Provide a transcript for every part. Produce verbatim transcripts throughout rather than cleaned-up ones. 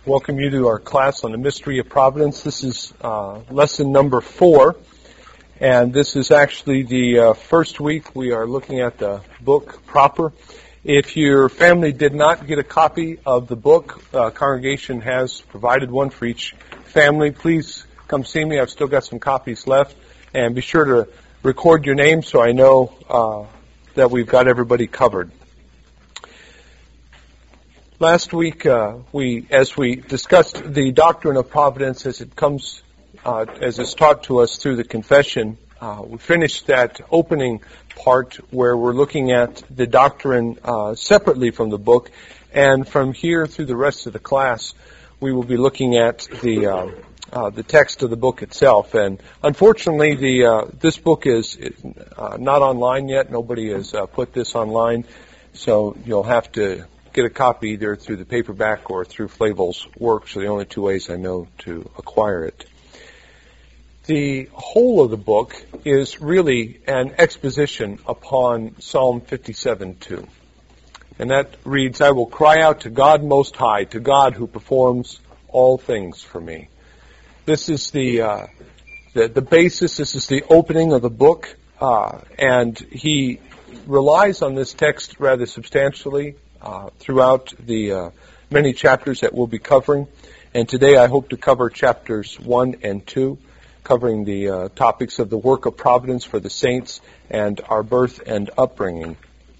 welcome you to our class on the mystery of providence. This is uh, lesson number four, and this is actually the uh, first week we are looking at the book proper. If your family did not get a copy of the book, uh, congregation has provided one for each family. Please come see me. I've still got some copies left, and be sure to record your name so I know uh, that we've got everybody covered. Last week, uh, we, as we discussed the doctrine of providence as it comes, uh, as it's taught to us through the confession, uh, we finished that opening part where we're looking at the doctrine uh, separately from the book, and from here through the rest of the class, we will be looking at the uh, uh, the text of the book itself. And unfortunately, the uh, this book is uh, not online yet. Nobody has uh, put this online, so you'll have to get a copy either through the paperback or through Flavel's works are the only two ways I know to acquire it. The whole of the book is really an exposition upon Psalm fifty-seven two. And that reads, "I will cry out to God Most High, to God who performs all things for me." This is the uh, the, the basis, this is the opening of the book, uh, and he relies on this text rather substantially Uh, throughout the uh, many chapters that we'll be covering. And today I hope to cover chapters one and two, covering the uh, topics of the work of providence for the saints and our birth and upbringing.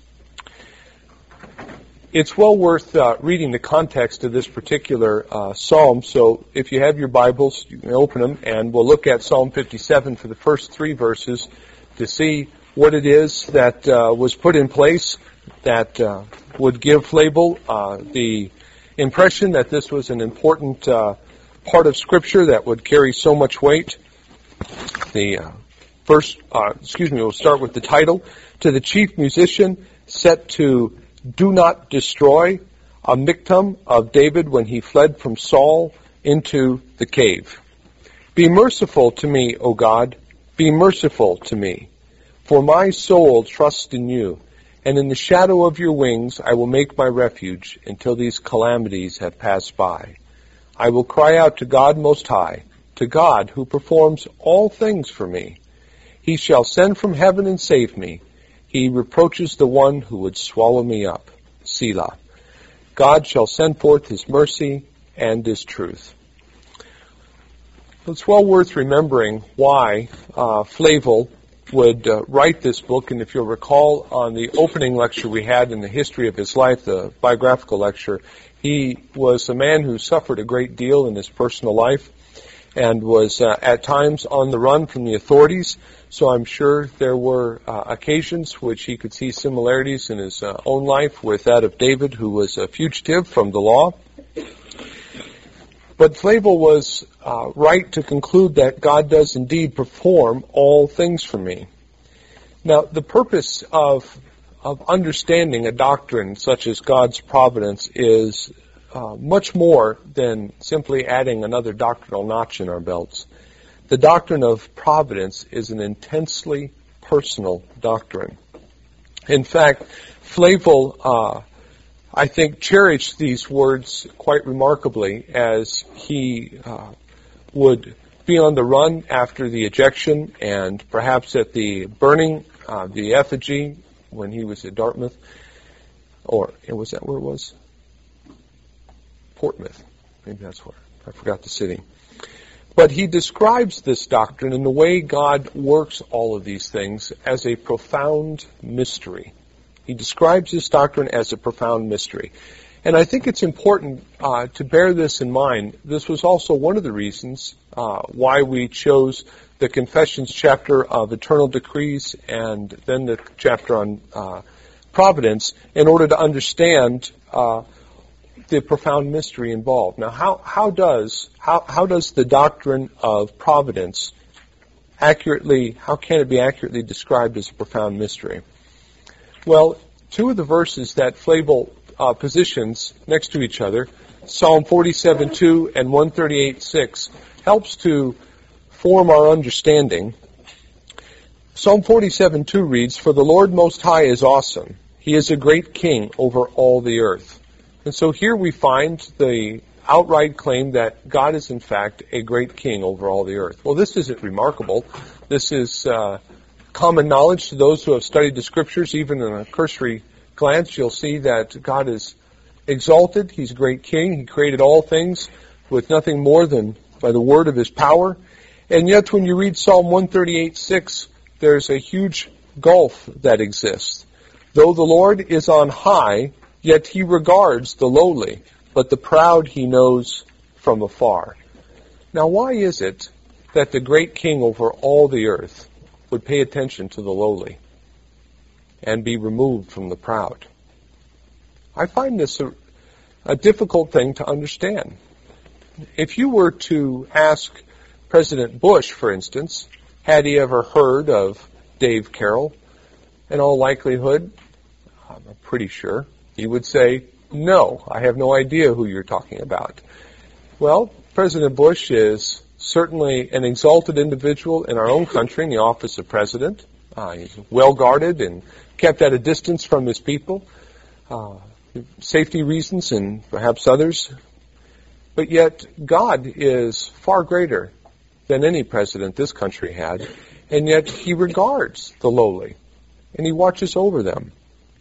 It's well worth uh, reading the context of this particular uh, psalm, so if you have your Bibles, you can open them, and we'll look at Psalm fifty-seven for the first three verses to see what it is that uh, was put in place that uh, would give Flavel uh, the impression that this was an important uh, part of Scripture that would carry so much weight. The uh, first, uh, excuse me, we'll start with the title. "To the chief musician set to Do Not Destroy, a Miktam of David when he fled from Saul into the cave. Be merciful to me, O God, be merciful to me, for my soul trusts in you. And in the shadow of your wings I will make my refuge until these calamities have passed by. I will cry out to God Most High, to God who performs all things for me. He shall send from heaven and save me. He reproaches the one who would swallow me up. Selah. God shall send forth his mercy and his truth." It's well worth remembering why uh, Flavel would uh, write this book, and if you'll recall on the opening lecture we had in the history of his life, the biographical lecture, he was a man who suffered a great deal in his personal life and was uh, at times on the run from the authorities, so I'm sure there were uh, occasions which he could see similarities in his uh, own life with that of David, who was a fugitive from the law. But Flavel was uh, right to conclude that God does indeed perform all things for me. Now, the purpose of of understanding a doctrine such as God's providence is uh, much more than simply adding another doctrinal notch in our belts. The doctrine of providence is an intensely personal doctrine. In fact, Flavel uh I think, cherished these words quite remarkably as he uh, would be on the run after the ejection and perhaps at the burning of uh, the effigy when he was at Dartmouth. Or, was that where it was? Portsmouth. Maybe that's where. I forgot the city. But he describes this doctrine and the way God works all of these things as a profound mystery. He describes this doctrine as a profound mystery. And I think it's important uh, to bear this in mind. This was also one of the reasons uh, why we chose the Confessions chapter of Eternal Decrees and then the chapter on uh, Providence in order to understand uh, the profound mystery involved. Now, how, how does how, how does the doctrine of providence accurately, how can it be accurately described as a profound mystery? Well, two of the verses that Flavel uh, positions next to each other, Psalm forty-seven two and one thirty-eight six, helps to form our understanding. Psalm forty-seven two reads, "For the Lord Most High is awesome. He is a great king over all the earth." And so here we find the outright claim that God is in fact a great king over all the earth. Well, this isn't remarkable. This is uh, common knowledge to those who have studied the Scriptures. Even in a cursory glance, you'll see that God is exalted. He's a great king. He created all things with nothing more than by the word of his power. And yet when you read Psalm one thirty-eight six, there's a huge gulf that exists. Though the Lord is on high, yet he regards the lowly, but the proud he knows from afar. Now why is it that the great king over all the earth would pay attention to the lowly and be removed from the proud? I find this a, a difficult thing to understand. If you were to ask President Bush, for instance, had he ever heard of Dave Carroll, in all likelihood, I'm pretty sure, he would say, no, I have no idea who you're talking about. Well, President Bush is certainly an exalted individual in our own country in the office of president. Uh, he's well guarded and kept at a distance from his people, uh, safety reasons and perhaps others. But yet God is far greater than any president this country had, and yet he regards the lowly, and he watches over them.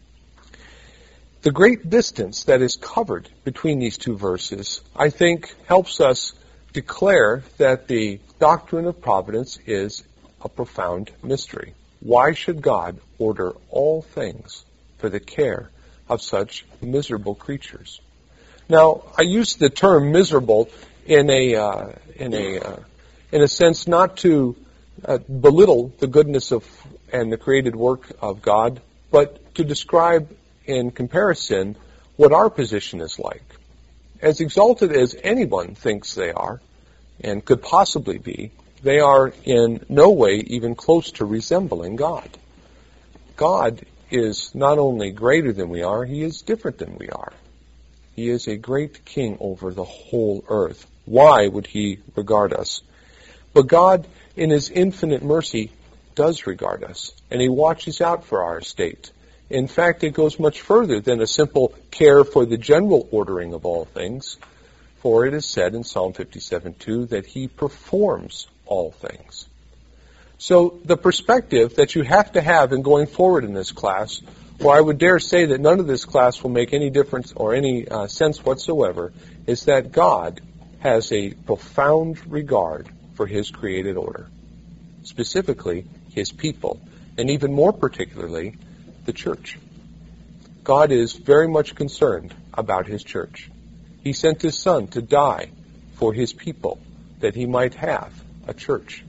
The great distance that is covered between these two verses, I think, helps us declare that the doctrine of providence is a profound mystery. Why should God order all things for the care of such miserable creatures? Now, I use the term miserable in a uh, in a uh, in a sense not to uh, belittle the goodness of and the created work of God, but to describe in comparison what our position is like. As exalted as anyone thinks they are, and could possibly be, they are in no way even close to resembling God. God is not only greater than we are, he is different than we are. He is a great king over the whole earth. Why would he regard us? But God, in his infinite mercy, does regard us, and he watches out for our estate. In fact, it goes much further than a simple care for the general ordering of all things, for it is said in Psalm fifty-seven two that he performs all things. So the perspective that you have to have in going forward in this class, or I would dare say that none of this class will make any difference or any uh, sense whatsoever, is that God has a profound regard for his created order, specifically his people, and even more particularly, the church. God is very much concerned about his church. He sent his Son to die for his people, that he might have a church.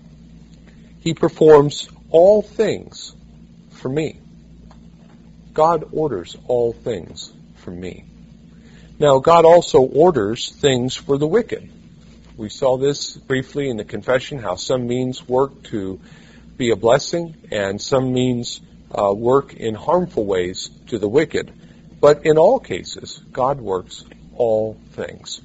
He performs all things for me. God orders all things for me. Now, God also orders things for the wicked. We saw this briefly in the confession, how some means work to be a blessing, and some means uh, work in harmful ways to the wicked. But in all cases, God works all things.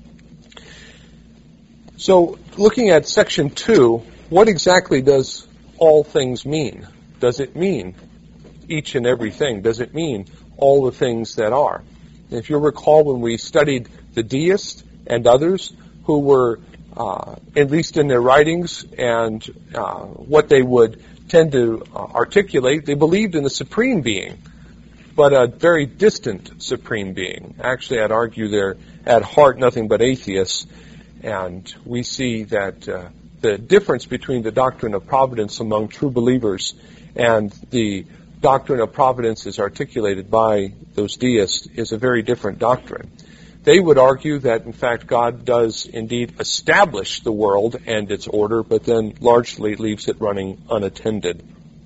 So, looking at section two, what exactly does all things mean? Does it mean each and everything? Does it mean all the things that are? If you'll recall, when we studied the deists and others who were, uh, at least in their writings and uh, what they would tend to uh, articulate, they believed in a supreme being, but a very distant supreme being. Actually, I'd argue they're at heart nothing but atheists, and we see that uh, the difference between the doctrine of providence among true believers and the doctrine of providence as articulated by those deists is a very different doctrine. They would argue that, in fact, God does indeed establish the world and its order, but then largely leaves it running unattended.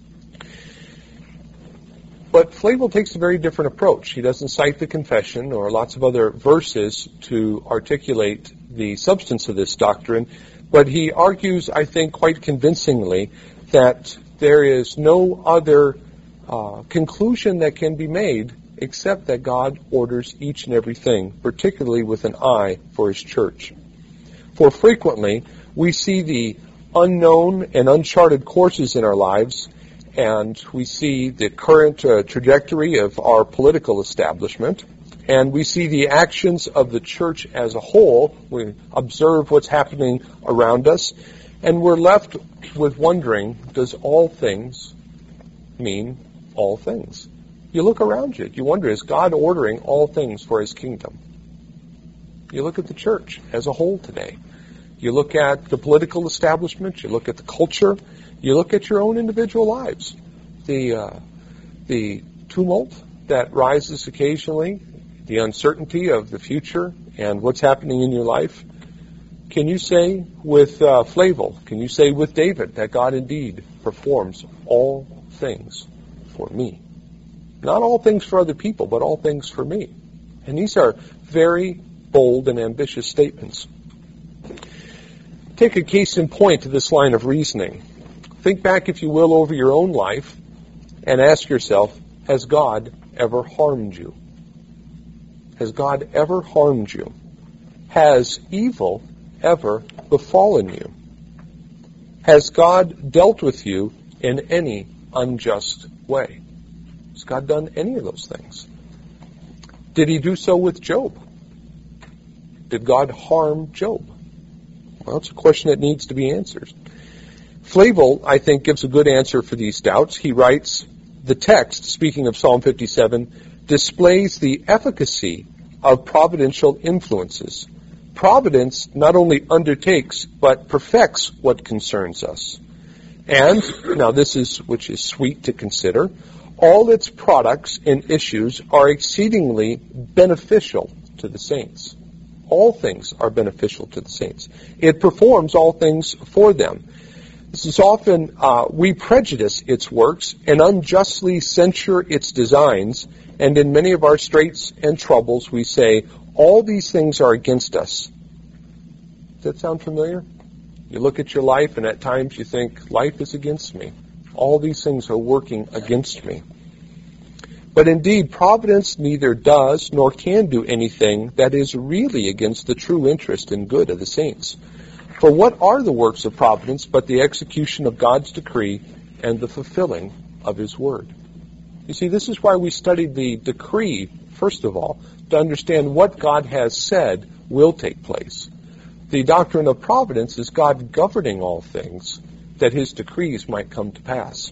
But Flavel takes a very different approach. He doesn't cite the confession or lots of other verses to articulate the substance of this doctrine, but he argues, I think, quite convincingly that there is no other uh, conclusion that can be made except that God orders each and everything, particularly with an eye for his church. For frequently, we see the unknown and uncharted courses in our lives, and we see the current uh, trajectory of our political establishment, and we see the actions of the church as a whole. We observe what's happening around us, and we're left with wondering, does all things mean all things? You look around you, you wonder, is God ordering all things for His kingdom? You look at the church as a whole today. You look at the political establishment, you look at the culture, you look at your own individual lives. The, uh, the tumult that rises occasionally, the uncertainty of the future and what's happening in your life. Can you say with uh, Flavel, can you say with David that God indeed performs all things for me? Not all things for other people, but all things for me. And these are very bold and ambitious statements. Take a case in point to this line of reasoning. Think back, if you will, over your own life and ask yourself, has God ever harmed you? Has God ever harmed you? Has evil ever befallen you? Has God dealt with you in any unjust way? Has God done any of those things? Did He do so with Job? Did God harm Job? Well, it's a question that needs to be answered. Flavel, I think, gives a good answer for these doubts. He writes, the text, speaking of Psalm fifty-seven, displays the efficacy of providential influences. Providence not only undertakes, but perfects what concerns us. And, now this is, which is sweet to consider, all its products and issues are exceedingly beneficial to the saints. All things are beneficial to the saints. It performs all things for them. This is often, uh, we prejudice its works and unjustly censure its designs, and in many of our straits and troubles we say, all these things are against us. Does that sound familiar? You look at your life and at times you think, life is against me. All these things are working against me. But indeed, providence neither does nor can do anything that is really against the true interest and good of the saints. For what are the works of providence but the execution of God's decree and the fulfilling of His word? You see, this is why we studied the decree, first of all, to understand what God has said will take place. The doctrine of providence is God governing all things, that His decrees might come to pass.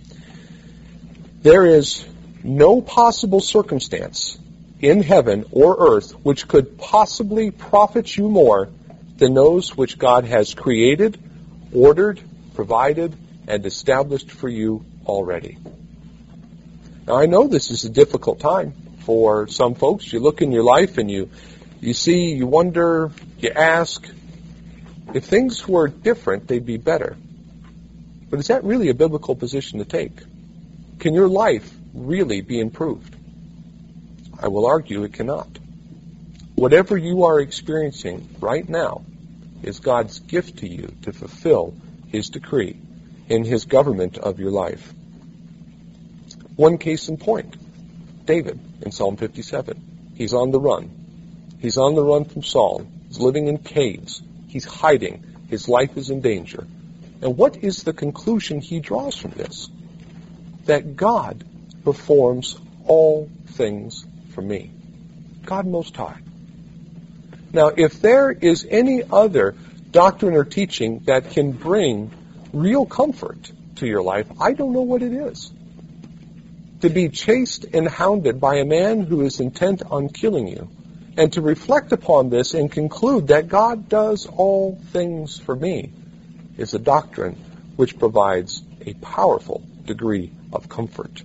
There is no possible circumstance in heaven or earth which could possibly profit you more than those which God has created, ordered, provided, and established for you already. Now, I know this is a difficult time for some folks. You look in your life and you, you see, you wonder, you ask, if things were different, they'd be better. But is that really a biblical position to take? Can your life really be improved? I will argue it cannot. Whatever you are experiencing right now is God's gift to you to fulfill His decree in His government of your life. One case in point, David in Psalm fifty-seven. He's on the run. He's on the run from Saul. He's living in caves. He's hiding. His life is in danger. And what is the conclusion he draws from this? That God performs all things for me. God Most High. Now, if there is any other doctrine or teaching that can bring real comfort to your life, I don't know what it is. To be chased and hounded by a man who is intent on killing you, and to reflect upon this and conclude that God does all things for me, is a doctrine which provides a powerful degree of comfort.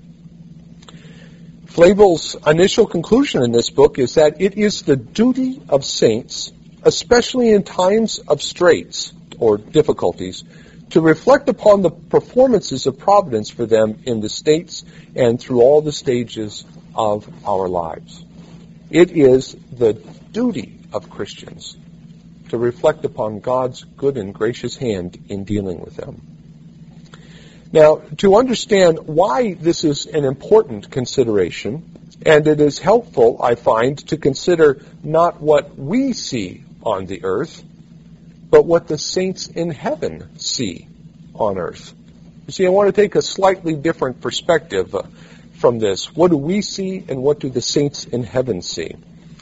Flavel's initial conclusion in this book is that it is the duty of saints, especially in times of straits or difficulties, to reflect upon the performances of providence for them in the states and through all the stages of our lives. It is the duty of Christians to reflect upon God's good and gracious hand in dealing with them. Now, to understand why this is an important consideration, and it is helpful, I find, to consider not what we see on the earth, but what the saints in heaven see on earth. You see, I want to take a slightly different perspective. Uh, from this? What do we see, and what do the saints in heaven see?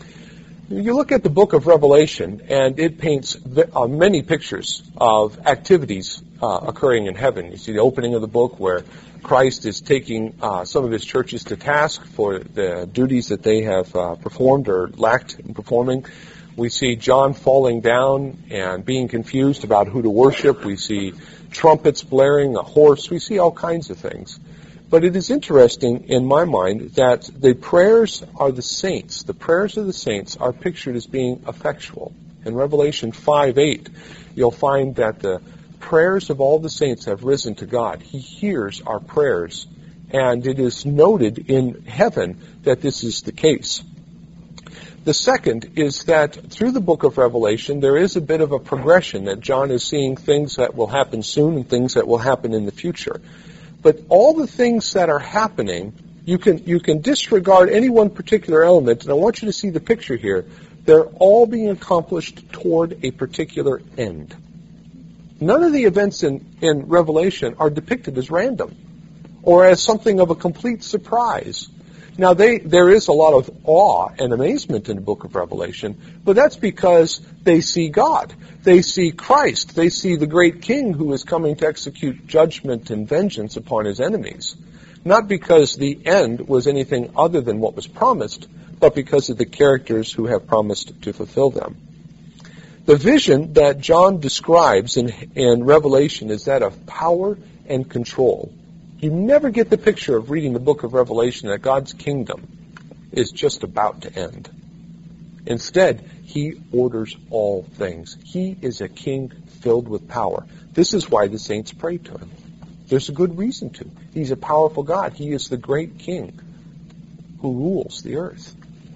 You look at the book of Revelation, and it paints uh, many pictures of activities uh, occurring in heaven. You see the opening of the book where Christ is taking uh, some of his churches to task for the duties that they have uh, performed or lacked in performing. We see John falling down and being confused about who to worship. We see trumpets blaring, a horse. We see all kinds of things. But it is interesting in my mind that the prayers are the saints. The prayers of the saints are pictured as being effectual. In Revelation five eight, you'll find that the prayers of all the saints have risen to God. He hears our prayers. And it is noted in heaven that this is the case. The second is that through the book of Revelation, there is a bit of a progression that John is seeing things that will happen soon and things that will happen in the future. But all the things that are happening, you can you can disregard any one particular element, and I want you to see the picture here. They're all being accomplished toward a particular end. None of the events in, in Revelation are depicted as random or as something of a complete surprise. Now, they, there is a lot of awe and amazement in the book of Revelation, but that's because they see God. They see Christ. They see the great King who is coming to execute judgment and vengeance upon his enemies. Not because the end was anything other than what was promised, but because of the characters who have promised to fulfill them. The vision that John describes in, in Revelation is that of power and control. You never get the picture of reading the book of Revelation that God's kingdom is just about to end. Instead, he orders all things. He is a king filled with power. This is why the saints pray to him. There's a good reason to. He's a powerful God. He is the great king who rules the earth.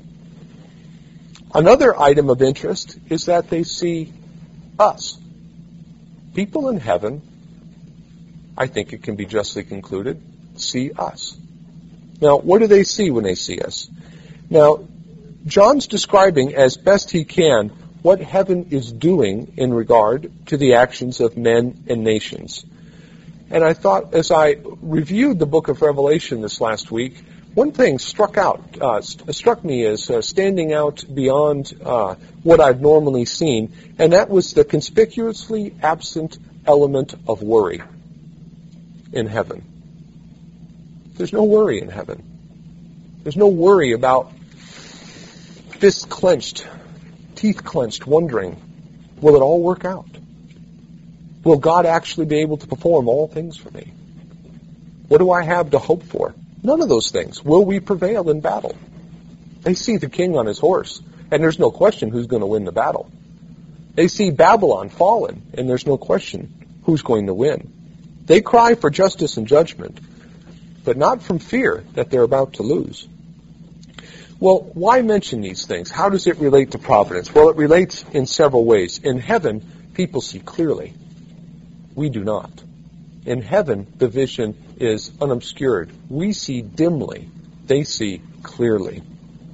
Another item of interest is that they see us. People in heaven, I think it can be justly concluded, see us. Now, what do they see when they see us? Now, John's describing as best he can what heaven is doing in regard to the actions of men and nations. And I thought, as I reviewed the book of Revelation this last week, one thing struck out, uh, st- struck me as uh, standing out beyond uh, what I've normally seen, and that was the conspicuously absent element of worry in heaven. There's no worry in heaven. There's no worry about fists clenched, teeth clenched, wondering, will it all work out? Will God actually be able to perform all things for me? What do I have to hope for? None of those things. Will we prevail in battle? They see the king on his horse, and there's no question who's going to win the battle. They see Babylon fallen, and there's no question who's going to win. They cry for justice and judgment, but not from fear that they're about to lose. Well, why mention these things? How does it relate to providence? Well, it relates in several ways. In heaven, people see clearly. We do not. In heaven, the vision is unobscured. We see dimly. They see clearly.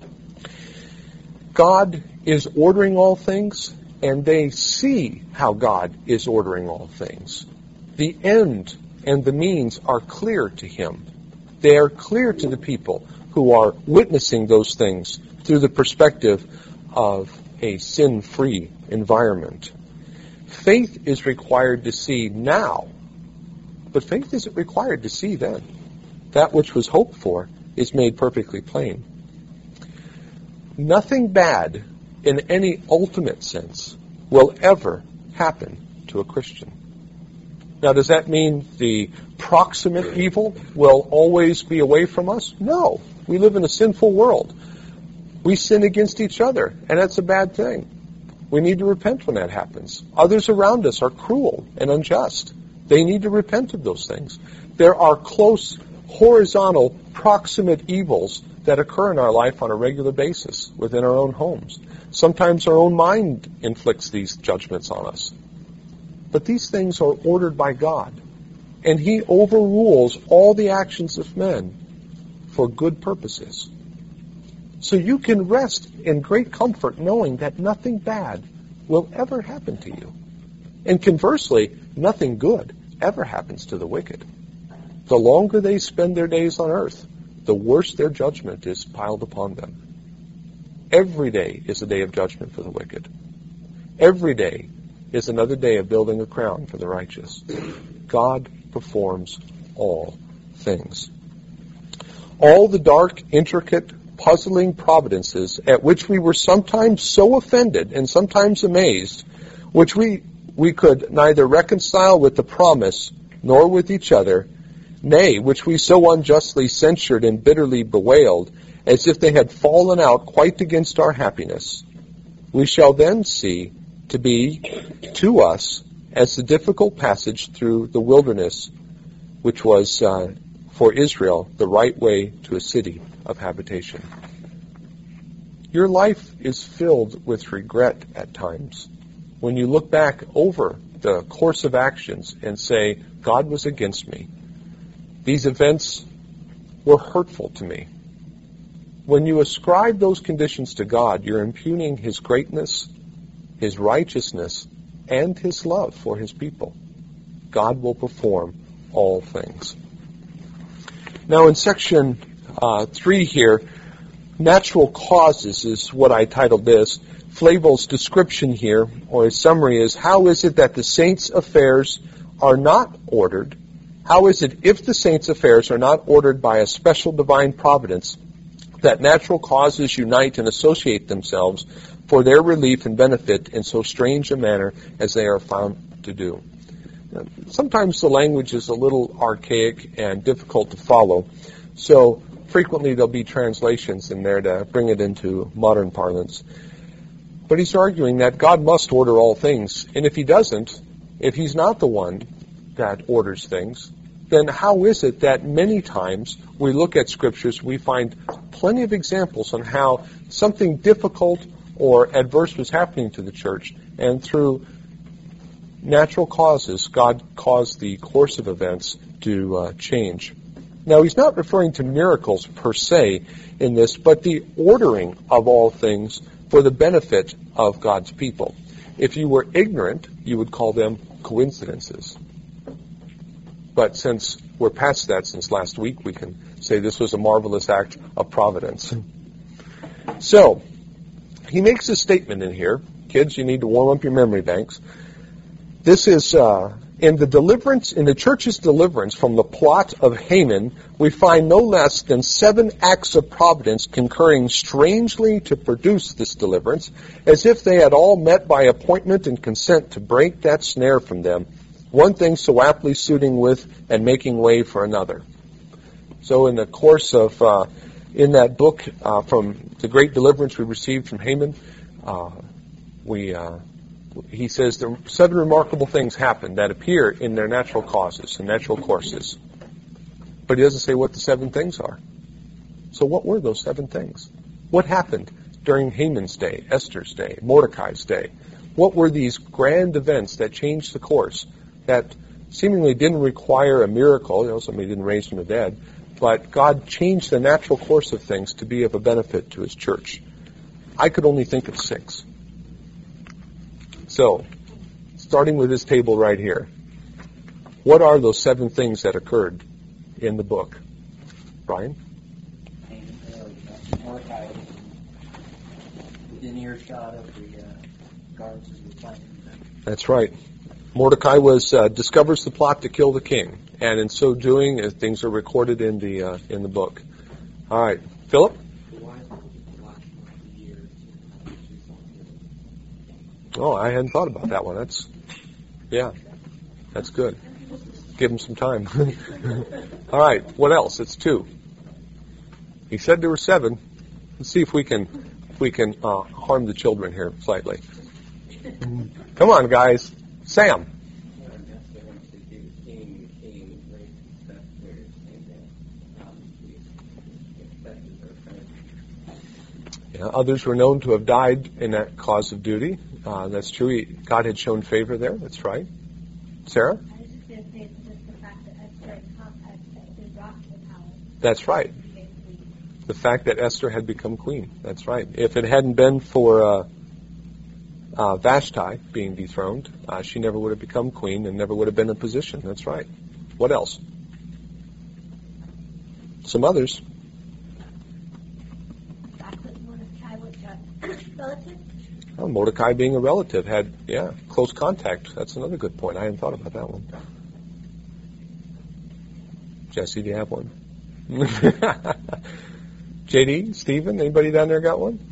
God is ordering all things, and they see how God is ordering all things. The end and the means are clear to him. They are clear to the people who are witnessing those things through the perspective of a sin-free environment. Faith is required to see now, but faith isn't required to see then. That which was hoped for is made perfectly plain. Nothing bad in any ultimate sense will ever happen to a Christian. Now, does that mean the proximate evil will always be away from us? No. We live in a sinful world. We sin against each other, and that's a bad thing. We need to repent when that happens. Others around us are cruel and unjust. They need to repent of those things. There are close, horizontal, proximate evils that occur in our life on a regular basis within our own homes. Sometimes our own mind inflicts these judgments on us. But these things are ordered by God, and he overrules all the actions of men for good purposes. So you can rest in great comfort knowing that nothing bad will ever happen to you. And conversely, nothing good ever happens to the wicked. The longer they spend their days on earth, the worse their judgment is piled upon them. Every day is a day of judgment for the wicked. Every day is another day of building a crown for the righteous. God performs all things. All the dark, intricate, puzzling providences at which we were sometimes so offended and sometimes amazed, which we, we could neither reconcile with the promise nor with each other, nay, which we so unjustly censured and bitterly bewailed, as if they had fallen out quite against our happiness, we shall then see to be to us as the difficult passage through the wilderness, which was uh, for Israel the right way to a city of habitation. Your life is filled with regret at times when you look back over the course of actions and say, God was against me. These events were hurtful to me. When you ascribe those conditions to God, you're impugning His greatness, His righteousness, and His love for His people. God will perform all things. Now in section uh, three here, natural causes is what I titled this. Flavel's description here, or his summary, is how is it that the saints' affairs are not ordered? How is it if the saints' affairs are not ordered by a special divine providence, that natural causes unite and associate themselves for their relief and benefit in so strange a manner as they are found to do? Now, sometimes the language is a little archaic and difficult to follow, so frequently there'll be translations in there to bring it into modern parlance. But he's arguing that God must order all things, and if He doesn't, if He's not the one that orders things, then how is it that many times we look at Scriptures, we find plenty of examples on how something difficult or adverse was happening to the church, and through natural causes, God caused the course of events to uh, change. Now, he's not referring to miracles per se in this, but the ordering of all things for the benefit of God's people. If you were ignorant, you would call them coincidences. But since we're past that since last week, we can say this was a marvelous act of providence. So, he makes a statement in here. Kids, you need to warm up your memory banks. This is, uh, in the deliverance, in the church's deliverance from the plot of Haman, we find no less than seven acts of providence concurring strangely to produce this deliverance, as if they had all met by appointment and consent to break that snare from them, one thing so aptly suiting with and making way for another. So in the course of, uh, in that book, uh, from the great deliverance we received from Haman, uh, we, uh, he says the seven remarkable things happen that appear in their natural causes and natural courses. But he doesn't say what the seven things are. So what were those seven things? What happened during Haman's day, Esther's day, Mordecai's day? What were these grand events that changed the course, that seemingly didn't require a miracle, you know, somebody didn't raise from the dead, but God changed the natural course of things to be of a benefit to His church? I could only think of six. So, starting with this table right here, what are those seven things that occurred in the book? Brian? Mordecai was within earshot of the uh, gardens of the planted. That's right. Mordecai was uh, discovers the plot to kill the king, and in so doing, uh, things are recorded in the uh, in the book. All right, Philip. Oh, I hadn't thought about that one. That's, yeah, that's good. Give him some time. All right, what else? It's two. He said there were seven. Let's see if we can if we can uh, harm the children here slightly. Come on, guys. Sam. Yeah, others were known to have died in that cause of duty. Uh, that's true. He, God had shown favor there. That's right. Sarah? I was just going to say it's just the fact that Esther had been brought to the palace. That's right. The fact that Esther had become queen. That's right. If it hadn't been for uh, uh, Vashti being dethroned, uh, she never would have become queen and never would have been in position. That's right. What else? Some others. Well, Mordecai being a relative had, yeah, close contact. That's another good point. I hadn't thought about that one. Jesse, do you have one? J D, Stephen, anybody down there got one?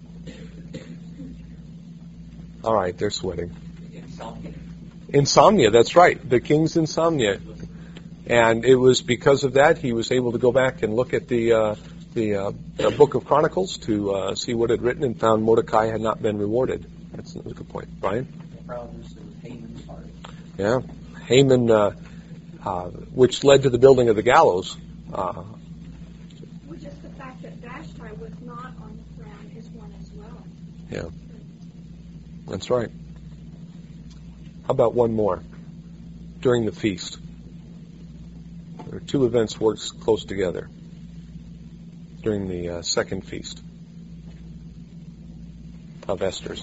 All right, they're sweating. Insomnia. Insomnia, that's right. The king's insomnia. And it was because of that he was able to go back and look at the uh, the, uh, the Book of Chronicles to uh, see what it had written and found Mordecai had not been rewarded. That's a good point. Brian? Probably was Haman's heart. Yeah. Haman, uh, uh, which led to the building of the gallows. Uh, Which is the fact that Vashti was not on the throne is one as well. yeah. That's right. How about one more? During the feast. There are two events worked close together during the uh, second feast of Esther's.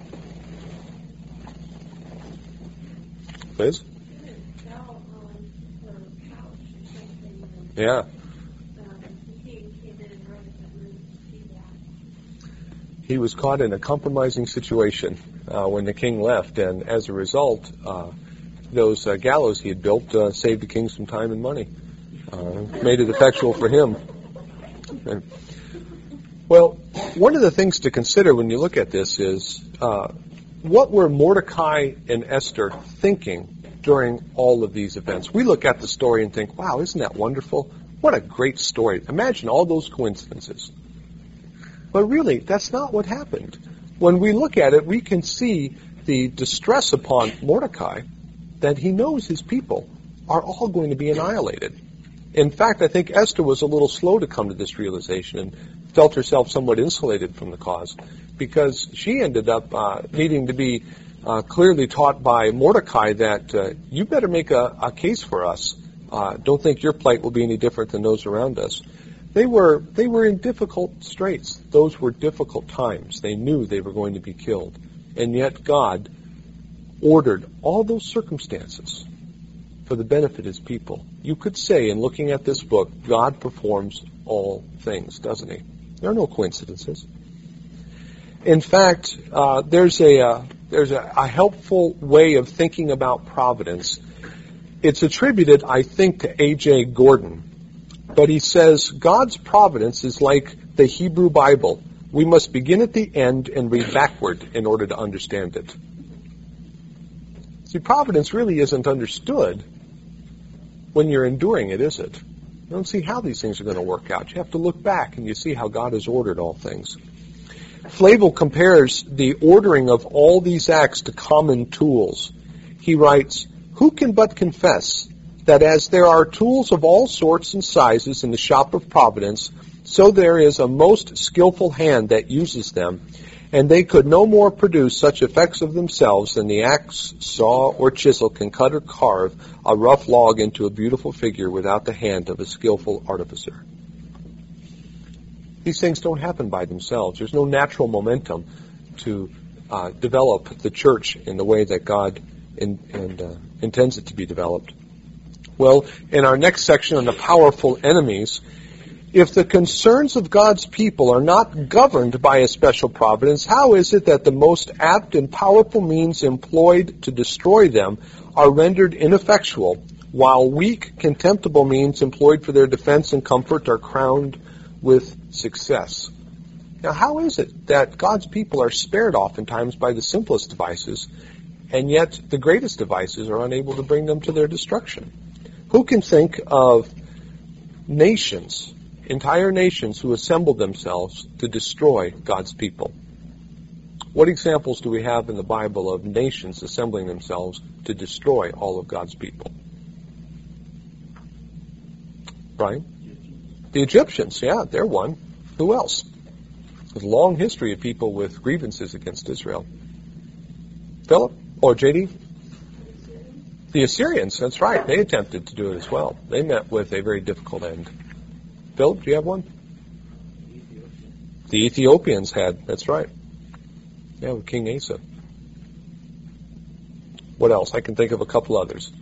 Liz? Fell on her couch or something. And, Yeah. um, the king came in and running that room to see that. He was caught in a compromising situation uh, when the king left, and as a result, uh, those uh, gallows he had built uh, saved the king some time and money. Uh, made it effectual for him. And, well, one of the things to consider when you look at this is uh, what were Mordecai and Esther thinking during all of these events? We look at the story and think, wow, isn't that wonderful? What a great story. Imagine all those coincidences. But really, that's not what happened. When we look at it, we can see the distress upon Mordecai that he knows his people are all going to be annihilated. In fact, I think Esther was a little slow to come to this realization and felt herself somewhat insulated from the cause because she ended up uh, needing to be uh, clearly taught by Mordecai that uh, you better make a, a case for us. Uh, don't think your plight will be any different than those around us. They were they were in difficult straits. Those were difficult times. They knew they were going to be killed. And yet God ordered all those circumstances for the benefit of his people. You could say, in looking at this book, God performs all things, doesn't he? There are no coincidences. In fact, uh, there's a uh, there's a, a helpful way of thinking about providence. It's attributed, I think, to A J Gordon. But he says, God's providence is like the Hebrew Bible. We must begin at the end and read backward in order to understand it. See, providence really isn't understood when you're enduring it, is it? You don't see how these things are going to work out. You have to look back and you see how God has ordered all things. Flavel compares the ordering of all these acts to common tools. He writes, who can but confess that as there are tools of all sorts and sizes in the shop of providence, so there is a most skillful hand that uses them, and they could no more produce such effects of themselves than the axe, saw, or chisel can cut or carve a rough log into a beautiful figure without the hand of a skillful artificer. These things don't happen by themselves. There's no natural momentum to uh, develop the church in the way that God in, and, uh, intends it to be developed. Well, in our next section on the powerful enemies, if the concerns of God's people are not governed by a special providence, how is it that the most apt and powerful means employed to destroy them are rendered ineffectual, while weak, contemptible means employed for their defense and comfort are crowned with success? Now, how is it that God's people are spared oftentimes by the simplest devices, and yet the greatest devices are unable to bring them to their destruction? Who can think of nations, entire nations who assembled themselves to destroy God's people? What examples do we have in the Bible of nations assembling themselves to destroy all of God's people? Brian? The Egyptians, yeah, they're one. Who else? There's a long history of people with grievances against Israel. Philip? Or J D? The Assyrians, that's right. They attempted to do it as well. They met with a very difficult end. Philip, do you have one? The Ethiopians had, that's right. Yeah, with King Asa. What else? I can think of a couple others.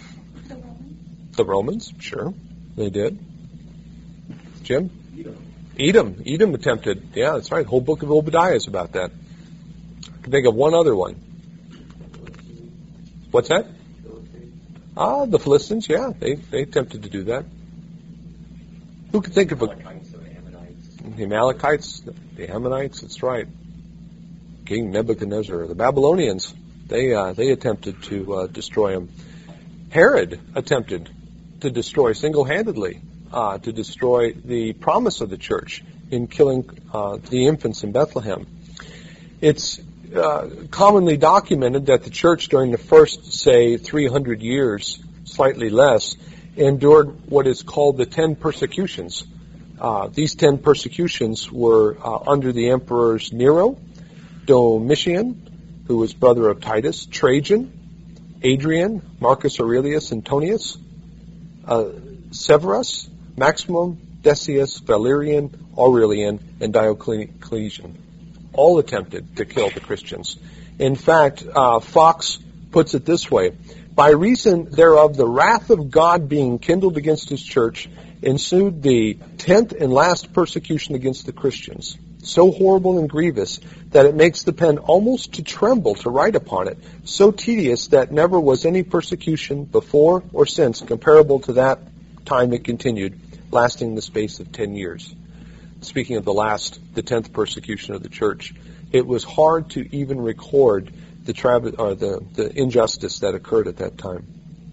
The Romans. The Romans, sure. They did. Jim? Edom. Edom. Edom attempted. Yeah, that's right. The whole book of Obadiah is about that. I can think of one other one. What's that? Ah, the Philistines. Yeah, they they attempted to do that. Who could think of a... The Amalekites, the Ammonites, that's right. King Nebuchadnezzar, the Babylonians, they uh, they attempted to uh, destroy him. Herod attempted to destroy single-handedly, uh, to destroy the promise of the church in killing uh, the infants in Bethlehem. It's uh, commonly documented that the church during the first, say, three hundred years, slightly less, endured what is called the ten persecutions. Uh, these ten persecutions were uh, under the emperors Nero, Domitian, who was brother of Titus, Trajan, Adrian, Marcus Aurelius Antonius, uh, Severus, Maximum, Decius, Valerian, Aurelian, and Diocletian. All attempted to kill the Christians. In fact, uh, Fox puts it this way: by reason thereof, the wrath of God being kindled against his church, ensued the tenth and last persecution against the Christians, so horrible and grievous that it makes the pen almost to tremble to write upon it, so tedious that never was any persecution before or since comparable to that time it continued, lasting the space of ten years. Speaking of the last, the tenth persecution of the church, it was hard to even record the trav- or the, the injustice that occurred at that time.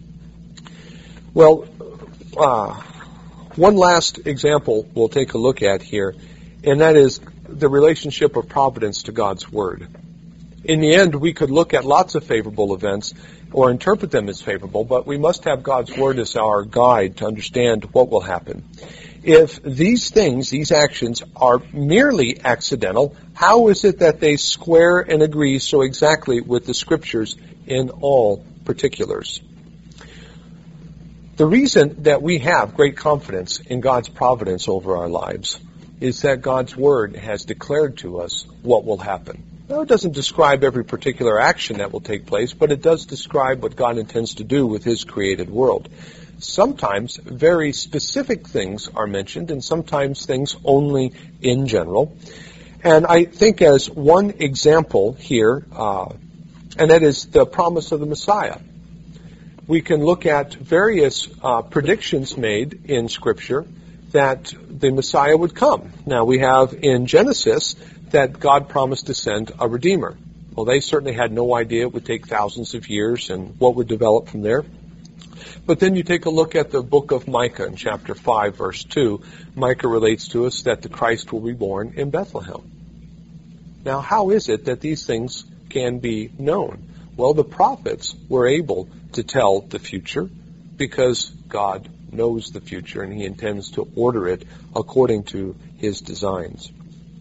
Well, uh, one last example we'll take a look at here, and that is the relationship of providence to God's Word. In the end, we could look at lots of favorable events or interpret them as favorable, but we must have God's Word as our guide to understand what will happen. If these things, these actions, are merely accidental, how is it that they square and agree so exactly with the Scriptures in all particulars? The reason that we have great confidence in God's providence over our lives is that God's Word has declared to us what will happen. Now, it doesn't describe every particular action that will take place, but it does describe what God intends to do with His created world. Sometimes very specific things are mentioned, and sometimes things only in general. And I think as one example here, uh, and that is the promise of the Messiah. We can look at various uh, predictions made in Scripture that the Messiah would come. Now, we have in Genesis that God promised to send a Redeemer. Well, they certainly had no idea it would take thousands of years and what would develop from there. But then you take a look at the book of Micah in chapter five, verse two. Micah relates to us that the Christ will be born in Bethlehem. Now, how is it that these things can be known? Well, the prophets were able to tell the future because God knows the future and He intends to order it according to His designs.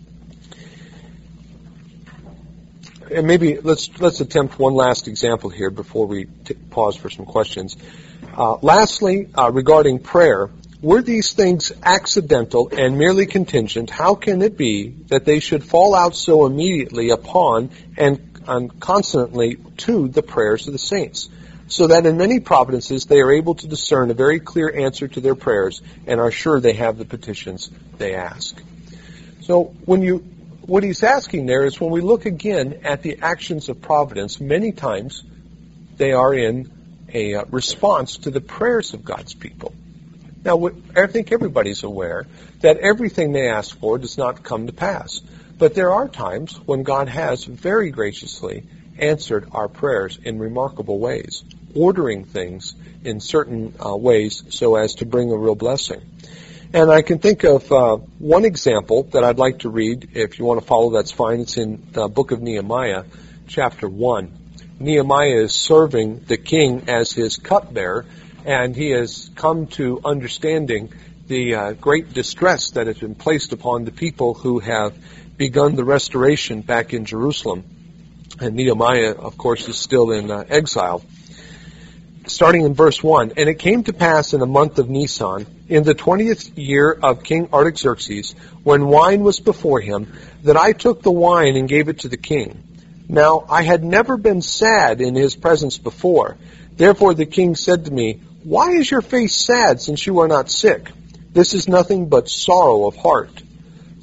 And maybe let's let's attempt one last example here before we t- pause for some questions. Uh, lastly, uh, regarding prayer, were these things accidental and merely contingent, how can it be that they should fall out so immediately upon and, and constantly to the prayers of the saints, so that in many providences they are able to discern a very clear answer to their prayers and are sure they have the petitions they ask? So when you What he's asking there is when we look again at the actions of providence, many times they are in a uh, response to the prayers of God's people. Now, I think everybody's aware that everything they ask for does not come to pass. But there are times when God has very graciously answered our prayers in remarkable ways, ordering things in certain uh, ways so as to bring a real blessing. And I can think of uh, one example that I'd like to read. If you want to follow, that's fine. It's in the book of Nehemiah, chapter one. Nehemiah is serving the king as his cupbearer, and he has come to understanding the uh, great distress that has been placed upon the people who have begun the restoration back in Jerusalem. And Nehemiah, of course, is still in uh, exile. Starting in verse one, "And it came to pass in the month of Nisan, in the twentieth year of King Artaxerxes, when wine was before him, that I took the wine and gave it to the king. Now I had never been sad in his presence before. Therefore the king said to me, 'Why is your face sad, since you are not sick? This is nothing but sorrow of heart.'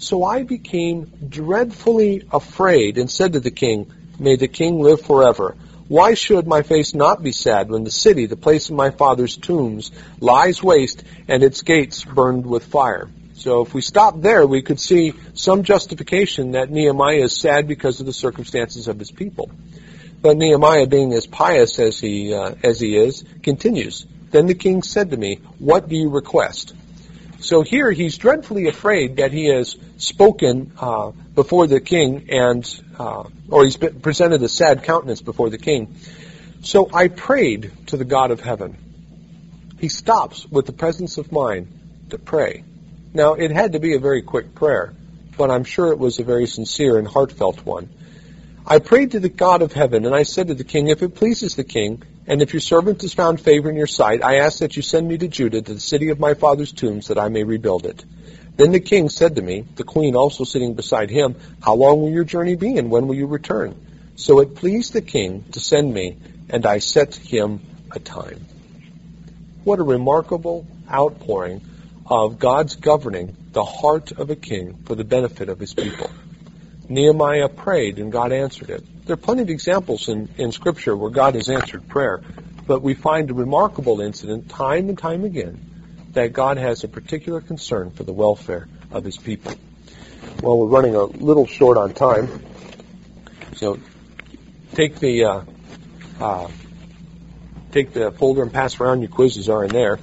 So I became dreadfully afraid and said to the king, may the king live forever. Why should my face not be sad when the city, the place of my father's tombs, lies waste and its gates burned with fire? So if we stop there, we could see some justification that Nehemiah is sad because of the circumstances of his people. But Nehemiah, being as pious as he uh, as he is, continues. Then the king said to me, what do you request? So here he's dreadfully afraid that he has spoken uh, before the king, and uh, or he's been presented a sad countenance before the king. So I prayed to the God of heaven. He stops with the presence of mind to pray. Now, it had to be a very quick prayer, but I'm sure it was a very sincere and heartfelt one. I prayed to the God of heaven, and I said to the king, if it pleases the king, and if your servant has found favor in your sight, I ask that you send me to Judah, to the city of my father's tombs, that I may rebuild it. Then the king said to me, the queen also sitting beside him, how long will your journey be, and when will you return? So it pleased the king to send me, and I set him a time. What a remarkable outpouring of God's governing the heart of a king for the benefit of his people. Nehemiah prayed and God answered it. There are plenty of examples in, in Scripture where God has answered prayer, but we find a remarkable incident time and time again that God has a particular concern for the welfare of his people. Well, we're running a little short on time, so take the uh, uh, take the folder and pass around. Your quizzes are in there.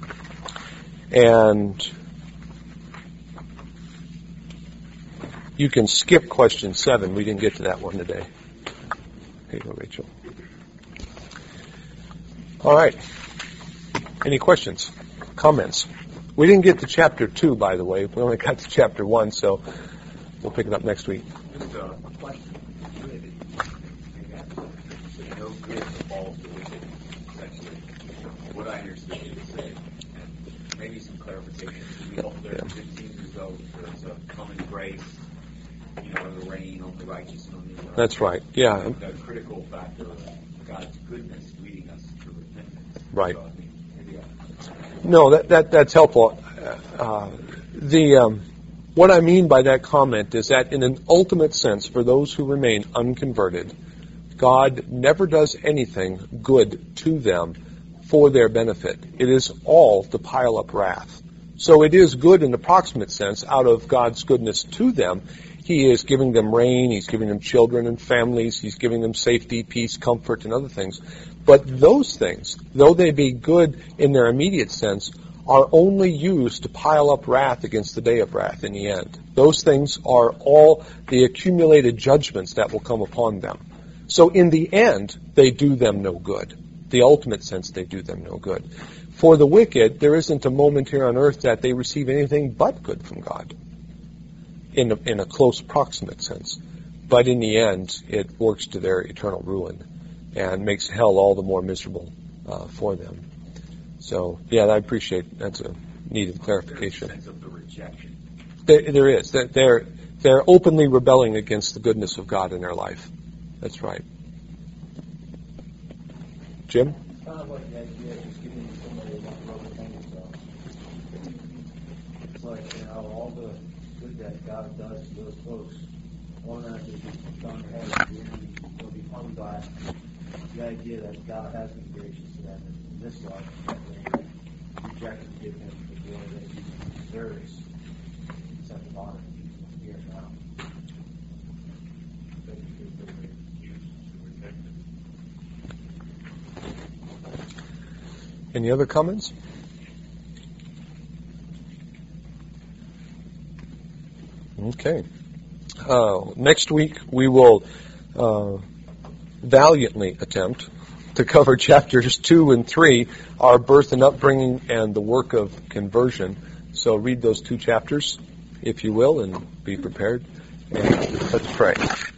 And you can skip question seven. We didn't get to that one today. Here you go, Rachel. All right. Any questions? Comments? We didn't get to chapter two, by the way. We only got to chapter one, so we'll pick it up next week. Just a question. No good falls to wicked, essentially. What I understand you to say, and maybe some clarification. We hope there are fifteen years old, there's a common grace, you know, the rain on the righteous and on the unrighteous. That's right. Yeah. The critical factor of God's goodness leading us to repentance. Right. So, I mean, maybe I, No, that, that that's helpful. Uh, the um, what I mean by that comment is that in an ultimate sense, for those who remain unconverted, God never does anything good to them for their benefit. It is all to pile up wrath. So it is good in the proximate sense out of God's goodness to them. He is giving them rain, He's giving them children and families, He's giving them safety, peace, comfort, and other things. But those things, though they be good in their immediate sense, are only used to pile up wrath against the day of wrath in the end. Those things are all the accumulated judgments that will come upon them. So in the end, they do them no good. The ultimate sense, they do them no good. For the wicked, there isn't a moment here on earth that they receive anything but good from God, in a, in a close proximate sense. But in the end, it works to their eternal ruin and makes hell all the more miserable uh, for them. So, yeah, I appreciate that's a needed clarification. there's a sense of the rejection. There, there is. They're, they're openly rebelling against the goodness of God in their life. That's right. Jim? It's kind of like the idea of just giving somebody one rubber thing yourself. It's like, you know, all the good that God does to those folks, one that is done their head at the end, they'll be hung by the idea that God has been gracious to them in this life, that they rejected to give him the glory that he deserves. Sent him on it here now. Any other comments? Okay. Uh, next week we will uh, valiantly attempt to cover chapters two and three, our birth and upbringing and the work of conversion. So read those two chapters, if you will, and be prepared. And let's pray.